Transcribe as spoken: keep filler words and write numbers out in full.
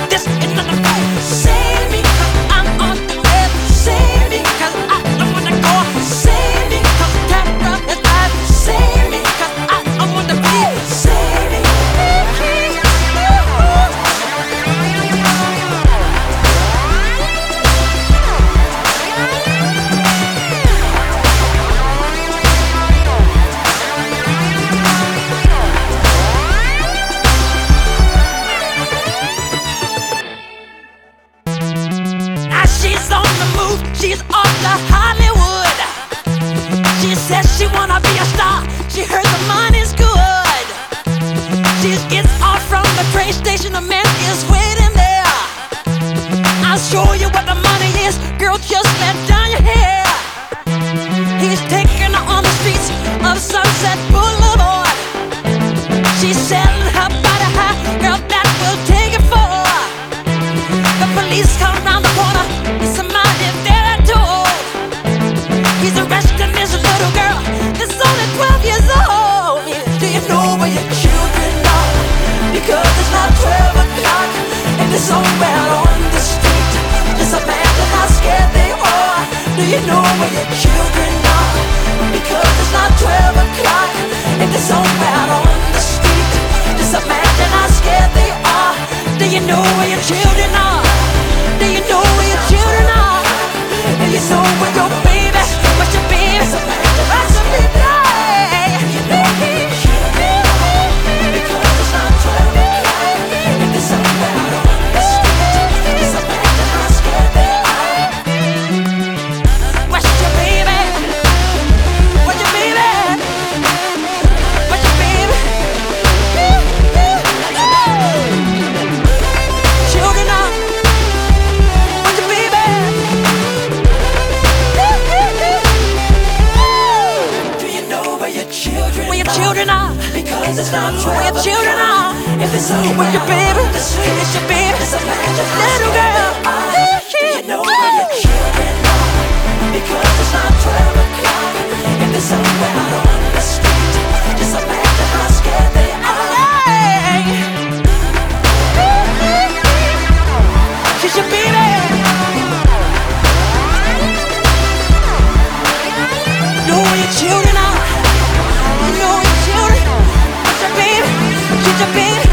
this is not the fight. Save me, 'cause I'm on the bed. Save me, 'cause I don't wanna go. Save me, 'cause terror is bad. Save me, 'cause I don't wanna be. Save me. She's on the move, she's off to Hollywood. She says she wanna be a star, she heard the money's good. She gets off from the train station, a man is waiting there. I'll show you what the money is, girl, just let down your hair. He's taking her on the streets of Sunset Boulevard. She's selling her body high, girl, that will take it for. The police come round the corner, it's somebody there at door. He's arresting this little girl that's only twelve years old. Do you know where your children are? Because it's not twelve o'clock and they're somewhere on the street. Just imagine how scared they are. Do you know where your children are? Because it's not twelve o'clock and they're somewhere on the street. Just imagine how scared they are. Do you know where your children are? Do you know where your children are? Do you know where your baby, where's your baby? Where's your baby? You know where your children are. Because it's not twelve o'clock and they're somewhere on the street. Just imagine how scared they are. Where's your baby? Where's your baby? Where's your baby? Children are. Where's your baby? Do you know where your children are? Where your children are? Because it's not where your children are. If it's over, where's your baby? Where's your baby? Little girl. Do you know where your children are? Because it's not twelve o'clock and they're somewhere out on the street. Just imagine how scared they are. She's your baby. Know where your children are. You know where your children. What's your baby? She's your baby.